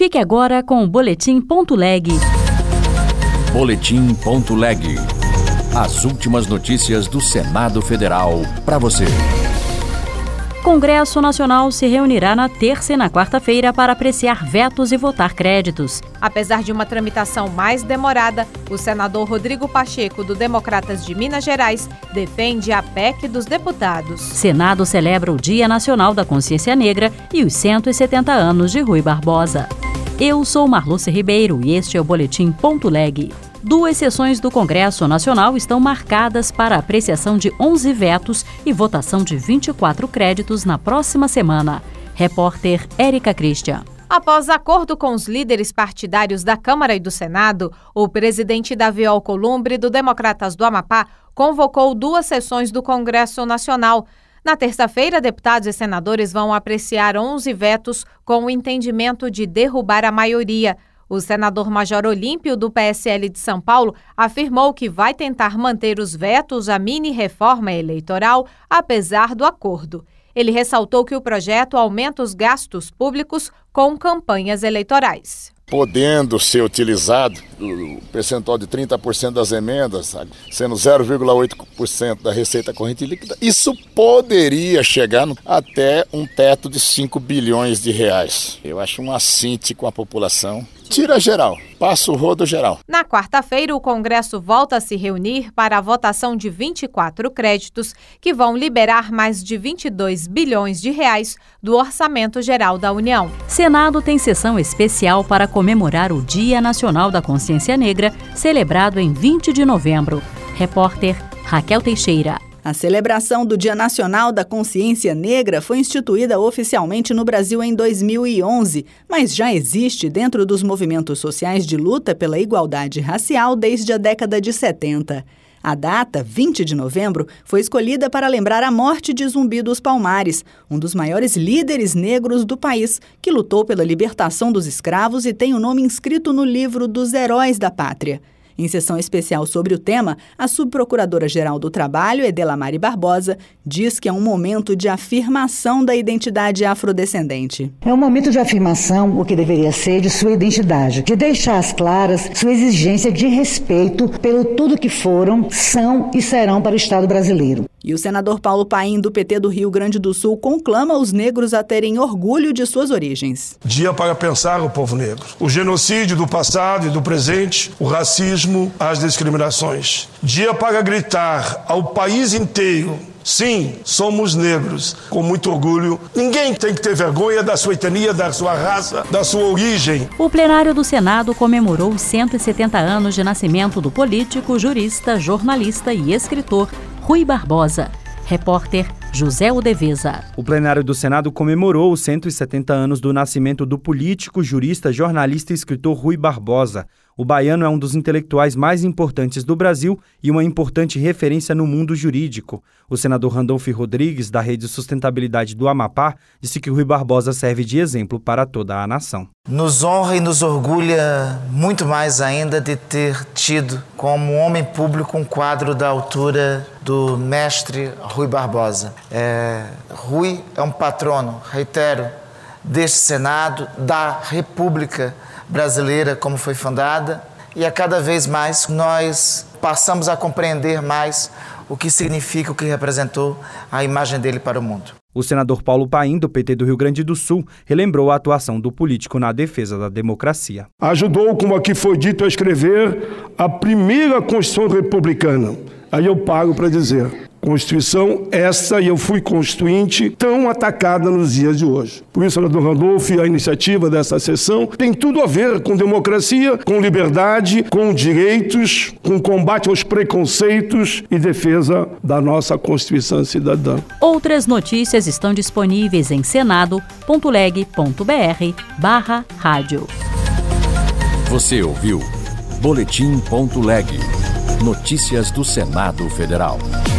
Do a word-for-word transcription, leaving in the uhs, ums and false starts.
Fique agora com o Boletim Ponto Leg. Boletim Ponto Leg. As últimas notícias do Senado Federal para você. Congresso Nacional se reunirá na terça e na quarta-feira para apreciar vetos e votar créditos. Apesar de uma tramitação mais demorada, o senador Rodrigo Pacheco, do Democratas de Minas Gerais, defende a P E C dos deputados. Senado celebra o Dia Nacional da Consciência Negra e os cento e setenta anos de Rui Barbosa. Eu sou Marluce Ribeiro e este é o Boletim Ponto Leg. Duas sessões do Congresso Nacional estão marcadas para a apreciação de onze vetos e votação de vinte e quatro créditos na próxima semana. Repórter Érica Christian. Após acordo com os líderes partidários da Câmara e do Senado, o presidente Davi Alcolumbre, do Democratas do Amapá, convocou duas sessões do Congresso Nacional. Na terça-feira, deputados e senadores vão apreciar onze vetos com o entendimento de derrubar a maioria. O senador Major Olímpio, do P S L de São Paulo, afirmou que vai tentar manter os vetos à mini-reforma eleitoral, apesar do acordo. Ele ressaltou que o projeto aumenta os gastos públicos com campanhas eleitorais. Podendo ser utilizado, o percentual de trinta por cento das emendas, sendo zero vírgula oito por cento da receita corrente líquida, isso poderia chegar no, até um teto de cinco bilhões de reais. Eu acho um assinte com a população. Tira geral, passa o rodo geral. Na quarta-feira, o Congresso volta a se reunir para a votação de vinte e quatro créditos que vão liberar mais de vinte e dois bilhões de reais do Orçamento Geral da União. Senado tem sessão especial para comemorar o Dia Nacional da Consciência Negra, celebrado em vinte de novembro. Repórter Raquel Teixeira. A celebração do Dia Nacional da Consciência Negra foi instituída oficialmente no Brasil em dois mil e onze, mas já existe dentro dos movimentos sociais de luta pela igualdade racial desde a década de setenta. A data, vinte de novembro, foi escolhida para lembrar a morte de Zumbi dos Palmares, um dos maiores líderes negros do país, que lutou pela libertação dos escravos e tem o nome inscrito no livro dos Heróis da Pátria. Em sessão especial sobre o tema, a subprocuradora-geral do Trabalho, Edelamari Barbosa, diz que é um momento de afirmação da identidade afrodescendente. É um momento de afirmação, o que deveria ser, de sua identidade, de deixar às claras sua exigência de respeito pelo tudo que foram, são e serão para o Estado brasileiro. E o senador Paulo Paim, do P T do Rio Grande do Sul, conclama os negros a terem orgulho de suas origens. Dia para pensar o povo negro. O genocídio do passado e do presente, o racismo, as discriminações. Dia para gritar ao país inteiro: sim, somos negros, com muito orgulho. Ninguém tem que ter vergonha da sua etnia, da sua raça, da sua origem. O plenário do Senado comemorou os cento e setenta anos de nascimento do político, jurista, jornalista e escritor Rui Barbosa. Repórter José Udeveza. O plenário do Senado comemorou os cento e setenta anos do nascimento do político, jurista, jornalista e escritor Rui Barbosa. O baiano é um dos intelectuais mais importantes do Brasil e uma importante referência no mundo jurídico. O senador Randolfo Rodrigues, da Rede Sustentabilidade do Amapá, disse que Rui Barbosa serve de exemplo para toda a nação. Nos honra e nos orgulha muito mais ainda de ter tido como homem público um quadro da altura do mestre Rui Barbosa. É, Rui é um patrono, reitero, deste Senado, da República Brasileira como foi fundada, e a cada vez mais nós passamos a compreender mais o que significa, o que representou a imagem dele para o mundo. O senador Paulo Paim, do P T do Rio Grande do Sul, relembrou a atuação do político na defesa da democracia. Ajudou, como aqui foi dito, a escrever a primeira Constituição Republicana. Aí eu paro para dizer: Constituição essa, e eu fui constituinte, tão atacada nos dias de hoje. Por isso, senador Randolfo, a iniciativa dessa sessão tem tudo a ver com democracia, com liberdade, com direitos, com combate aos preconceitos e defesa da nossa Constituição cidadã. Outras notícias estão disponíveis em senado ponto leg ponto br barra rádio. Você ouviu Boletim Ponto Leg. Notícias do Senado Federal.